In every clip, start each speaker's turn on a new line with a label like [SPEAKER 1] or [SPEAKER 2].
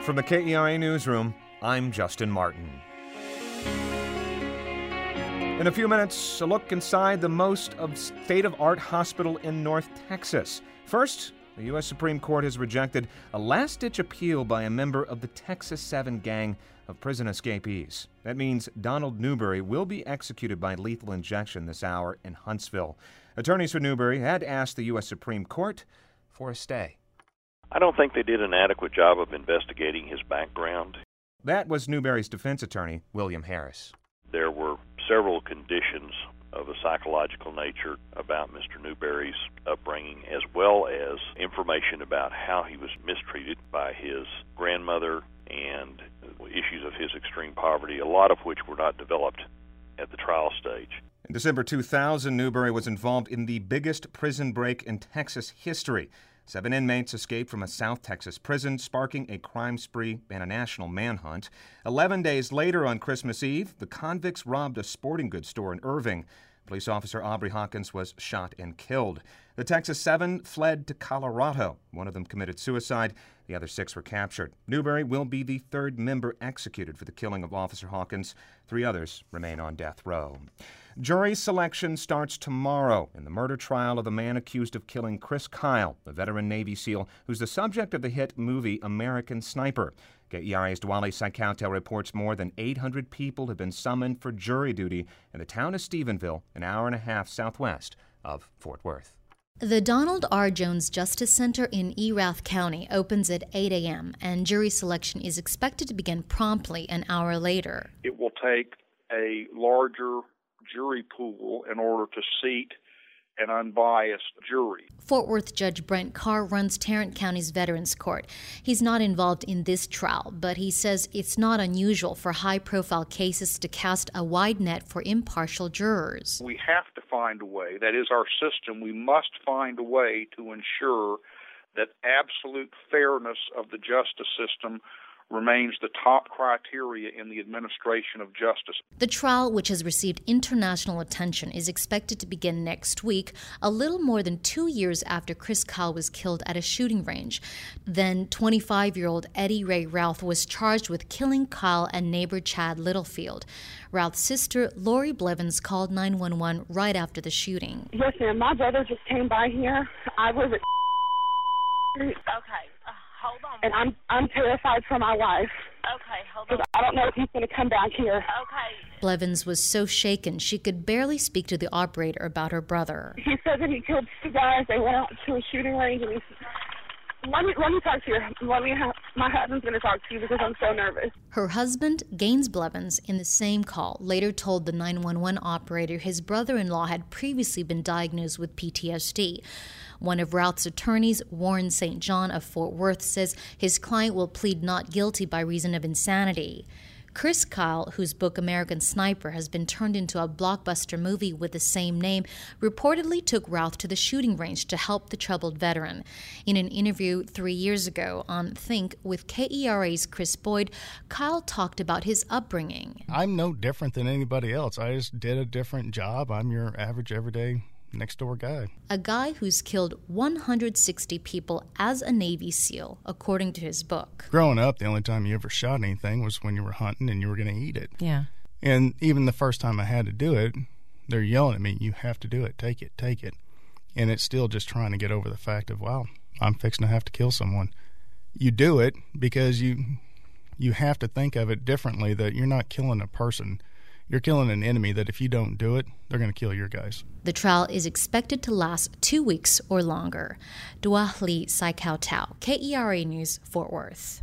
[SPEAKER 1] From the KERA Newsroom, I'm Justin Martin. In a few minutes, a look inside the most state-of-art hospital in North Texas. First, the U.S. Supreme Court has rejected a last-ditch appeal by a member of the Texas 7 gang of prison escapees. That means Donald Newberry will be executed by lethal injection this hour in Huntsville. Attorneys for Newberry had asked the U.S. Supreme Court for a stay.
[SPEAKER 2] I don't think they did an adequate job of investigating his background.
[SPEAKER 1] That was Newberry's defense attorney, William Harris.
[SPEAKER 2] There were several conditions of a psychological nature about Mr. Newberry's upbringing, as well as information about how he was mistreated by his grandmother and issues of his extreme poverty, a lot of which were not developed at the trial stage.
[SPEAKER 1] In December 2000, Newberry was involved in the biggest prison break in Texas history. 7 inmates escaped from a South Texas prison, sparking a crime spree and a national manhunt. 11 days later, on Christmas Eve, the convicts robbed a sporting goods store in Irving. Police officer Aubrey Hawkins was shot and killed. The Texas 7 fled to Colorado. One of them committed suicide. The other 6 were captured. Newberry will be the 3rd member executed for the killing of Officer Hawkins. 3 others remain on death row. Jury selection starts tomorrow in the murder trial of the man accused of killing Chris Kyle, a veteran Navy SEAL who's the subject of the hit movie American Sniper. KERA's Dwali Saikautel reports more than 800 people have been summoned for jury duty in the town of Stephenville, an hour and a half southwest of Fort Worth.
[SPEAKER 3] The Donald R. Jones Justice Center in Erath County opens at 8 a.m., and jury selection is expected to begin promptly an hour later.
[SPEAKER 4] It will take a larger jury pool in order to seat an unbiased jury.
[SPEAKER 3] Fort Worth Judge Brent Carr runs Tarrant County's Veterans Court. He's not involved in this trial, but he says it's not unusual for high-profile cases to cast a wide net for impartial jurors.
[SPEAKER 4] We have to find a way. That is our system. We must find a way to ensure that absolute fairness of the justice system remains the top criteria in the administration of justice.
[SPEAKER 3] The trial, which has received international attention, is expected to begin next week, a little more than 2 years after Chris Kyle was killed at a shooting range. Then 25-year-old Eddie Ray Routh was charged with killing Kyle and neighbor Chad Littlefield. Routh's sister, Lori Blevins, called 911 right after the shooting.
[SPEAKER 5] Yes, ma'am. My brother just came by here. I was at
[SPEAKER 6] Okay. Hold on.
[SPEAKER 5] And I'm terrified for my life.
[SPEAKER 6] Okay, hold on.
[SPEAKER 5] I don't know if he's going to come back here.
[SPEAKER 6] Okay.
[SPEAKER 3] Blevins was so shaken she could barely speak to the operator about her brother.
[SPEAKER 5] He said that he killed 2 guys. They went out to a shooting range, and he said, let me talk to you. My husband's going to talk to you because I'm so nervous.
[SPEAKER 3] Her husband, Gaines Blevins, in the same call, later told the 911 operator his brother-in-law had previously been diagnosed with PTSD. One of Routh's attorneys, Warren St. John of Fort Worth, says his client will plead not guilty by reason of insanity. Chris Kyle, whose book American Sniper has been turned into a blockbuster movie with the same name, reportedly took Routh to the shooting range to help the troubled veteran. In an interview 3 years ago on Think with KERA's Chris Boyd, Kyle talked about his upbringing.
[SPEAKER 7] I'm no different than anybody else. I just did a different job. I'm your average, everyday next-door guy.
[SPEAKER 3] A guy who's killed 160 people as a Navy SEAL, according to his book.
[SPEAKER 7] Growing up, the only time you ever shot anything was when you were hunting and you were going to eat it.
[SPEAKER 8] Yeah.
[SPEAKER 7] And even the first time I had to do it, they're yelling at me, you have to do it, take it, take it. And it's still just trying to get over the fact of, wow, I'm fixing to have to kill someone. You do it because you have to think of it differently, that you're not killing a person. You're killing an enemy that if you don't do it, they're going to kill your guys.
[SPEAKER 3] The trial is expected to last 2 weeks or longer. Dwali Saikautel, KERA News, Fort Worth.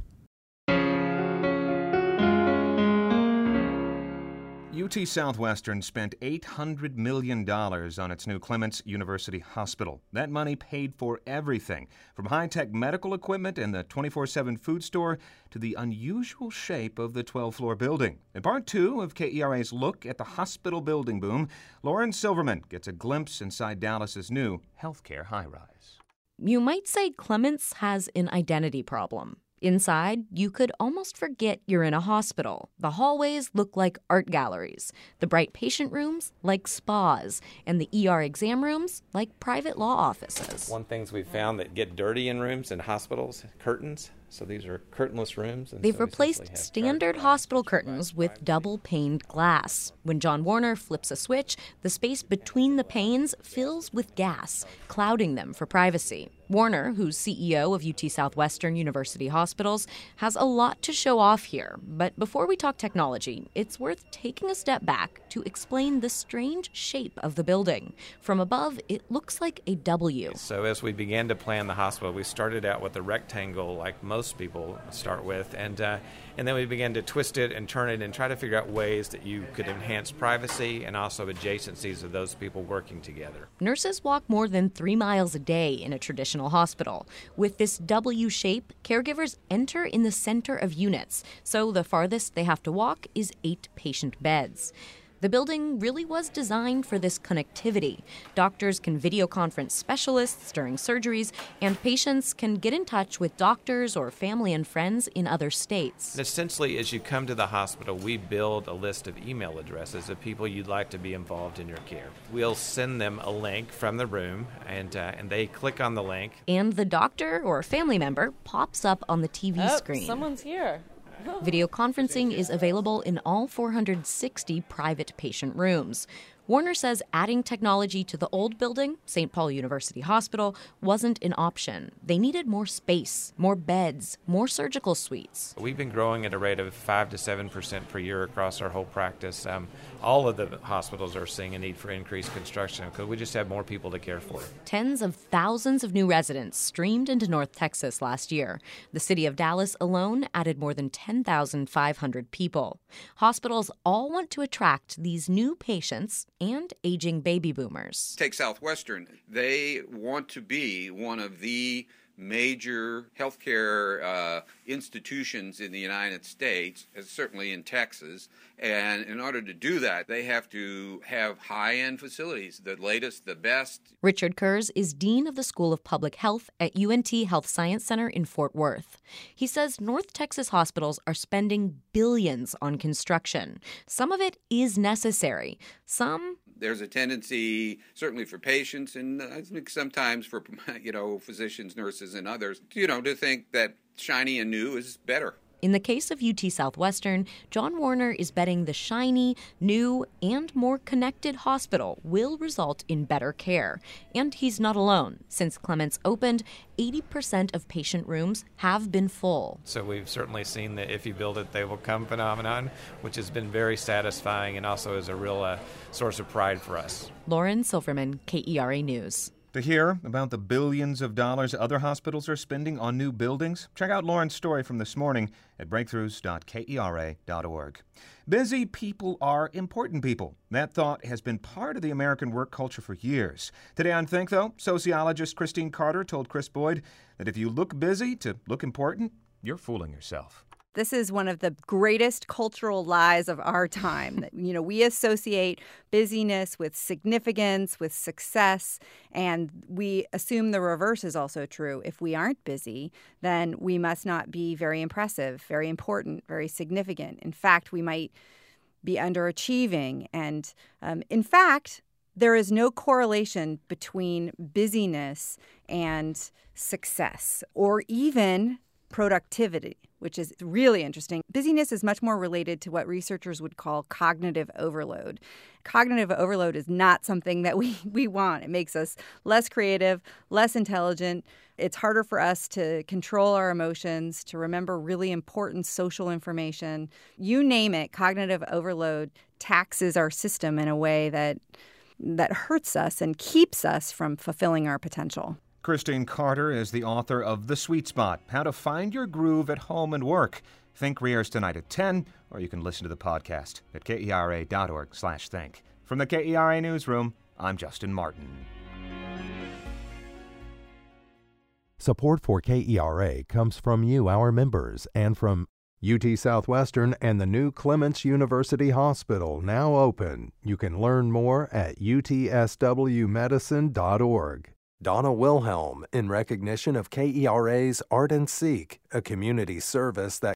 [SPEAKER 1] UT Southwestern spent $800 million on its new Clements University Hospital. That money paid for everything, from high-tech medical equipment and the 24/7 food store to the unusual shape of the 12-floor building. In part 2 of KERA's look at the hospital building boom, Lauren Silverman gets a glimpse inside Dallas's new healthcare high-rise.
[SPEAKER 8] You might say Clements has an identity problem. Inside, you could almost forget you're in a hospital. The hallways look like art galleries, the bright patient rooms like spas, and the ER exam rooms like private law offices.
[SPEAKER 9] One things we've found that get dirty in rooms in hospitals, curtains. So these are curtainless rooms. And
[SPEAKER 8] they've replaced standard hospital curtains with double-paned glass. When John Warner flips a switch, the space between the panes fills with gas, clouding them for privacy. Warner, who's CEO of UT Southwestern University Hospitals, has a lot to show off here. But before we talk technology, it's worth taking a step back to explain the strange shape of the building. From above, it looks like a W.
[SPEAKER 9] So as we began to plan the hospital, we started out with a rectangle like most people start with, and then we began to twist it and turn it and try to figure out ways that you could enhance privacy and also adjacencies of those people working together.
[SPEAKER 8] Nurses walk more than 3 miles a day in a traditional hospital. With this W shape, caregivers enter in the center of units, so the farthest they have to walk is 8 patient beds. The building really was designed for this connectivity. Doctors can video conference specialists during surgeries, and patients can get in touch with doctors or family and friends in other states.
[SPEAKER 9] And essentially, as you come to the hospital, we build a list of email addresses of people you'd like to be involved in your care. We'll send them a link from the room, and they click on the link.
[SPEAKER 8] And the doctor or family member pops up on the TV screen.
[SPEAKER 6] Someone's here.
[SPEAKER 8] Video conferencing is available in all 460 private patient rooms. Warner says adding technology to the old building, St. Paul University Hospital, wasn't an option. They needed more space, more beds, more surgical suites.
[SPEAKER 9] We've been growing at a rate of 5 to 7% per year across our whole practice. All of the hospitals are seeing a need for increased construction because we just have more people to care for.
[SPEAKER 8] Tens of thousands of new residents streamed into North Texas last year. The city of Dallas alone added more than 10,500 people. Hospitals all want to attract these new patients and aging baby boomers.
[SPEAKER 10] Take Southwestern. They want to be one of the major healthcare institutions in the United States, certainly in Texas. And in order to do that, they have to have high-end facilities, the latest, the best.
[SPEAKER 8] Richard Kurz is Dean of the School of Public Health at UNT Health Science Center in Fort Worth. He says North Texas hospitals are spending billions on construction. Some of it is necessary.
[SPEAKER 10] There's a tendency, certainly for patients, and I think sometimes for physicians, nurses, and others, to think that shiny and new is better.
[SPEAKER 8] In the case of UT Southwestern, John Warner is betting the shiny, new, and more connected hospital will result in better care. And he's not alone. Since Clements opened, 80% of patient rooms have been full.
[SPEAKER 9] So we've certainly seen the if you build it, they will come phenomenon, which has been very satisfying and also is a real source of pride for us.
[SPEAKER 8] Lauren Silverman, KERA News.
[SPEAKER 1] To hear about the billions of dollars other hospitals are spending on new buildings, check out Lauren's story from this morning at breakthroughs.kera.org. Busy people are important people. That thought has been part of the American work culture for years. Today on Think, though, sociologist Christine Carter told Chris Boyd that if you look busy to look important, you're fooling yourself.
[SPEAKER 11] This is one of the greatest cultural lies of our time. We associate busyness with significance, with success, and we assume the reverse is also true. If we aren't busy, then we must not be very impressive, very important, very significant. In fact, we might be underachieving. And in fact, there is no correlation between busyness and success or even productivity, which is really interesting. Busyness is much more related to what researchers would call cognitive overload. Cognitive overload is not something that we want. It makes us less creative, less intelligent. It's harder for us to control our emotions, to remember really important social information. You name it, cognitive overload taxes our system in a way that hurts us and keeps us from fulfilling our potential.
[SPEAKER 1] Christine Carter is the author of The Sweet Spot, How to Find Your Groove at Home and Work. Think airs tonight at 10, or you can listen to the podcast at kera.org/think. From the KERA Newsroom, I'm Justin Martin.
[SPEAKER 12] Support for KERA comes from you, our members, and from UT Southwestern and the new Clements University Hospital, now open. You can learn more at utswmedicine.org. Donna Wilhelm, in recognition of KERA's Art and Seek, a community service that